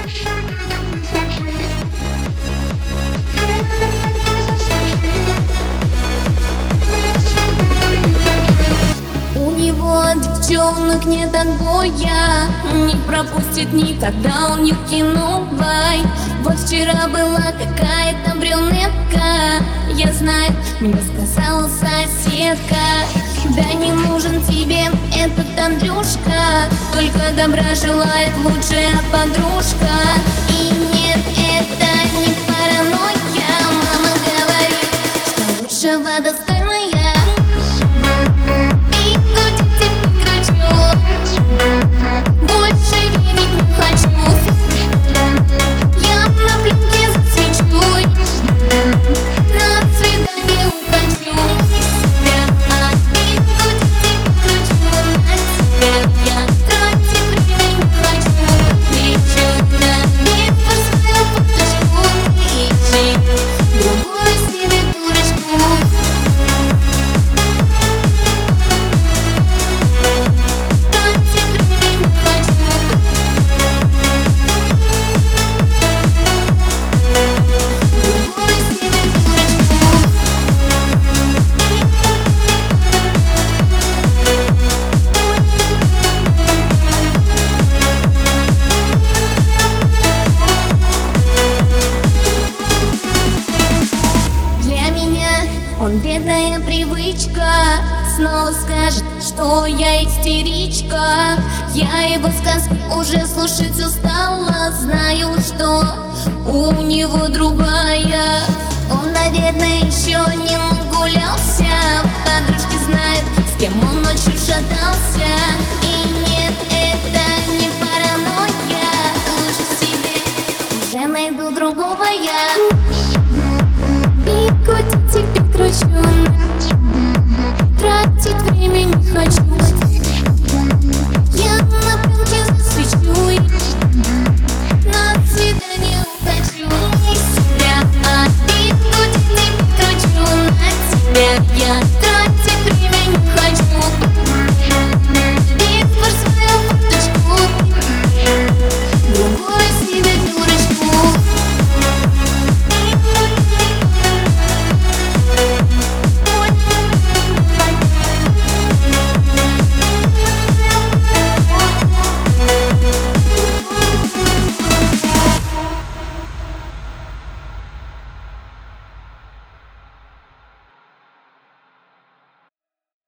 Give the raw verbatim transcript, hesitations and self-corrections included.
У него девчонок нет отбоя, не пропустит никогда, он не кинул бай. Вот вчера была какая-то брюнетка, я знаю, мне сказала соседка. Да не нужен тебе этот Андрюшка, только добра желает лучшая подружка. И нет, это не паранойя, мама говорит, что лучшего достойная. Он бедная привычка, снова скажет, что я истеричка. Я его сказки уже слушать устала, знаю, что у него другая. Он, наверное, еще не нагулялся, подружки знают, с кем он ночью шатался. И нет, это не паранойя, лучше себе уже найду другого я. И котик теперь кручу, тратить время не хочу.